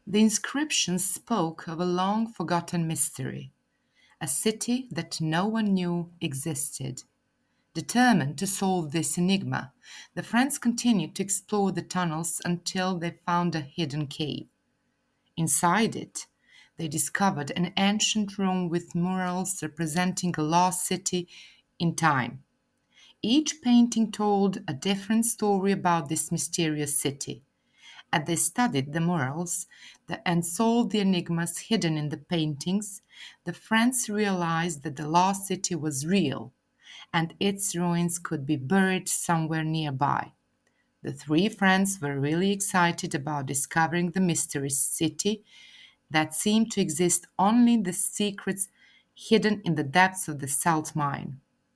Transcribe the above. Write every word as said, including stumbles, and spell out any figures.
The inscriptions spoke of a long forgotten mystery, a city that no one knew existed. Determined to solve this enigma, the friends continued to explore the tunnels until they found a hidden cave. Inside it, they discovered an ancient room with murals representing a lost city in time. Each painting told a different story about this mysterious city. As they studied the murals the- and solved the enigmas hidden in the paintings, the friends realized that the lost city was real and its ruins could be buried somewhere nearby. The three friends were really excited about discovering the mystery city that seemed to exist only in the secrets hidden in the depths of the salt mine.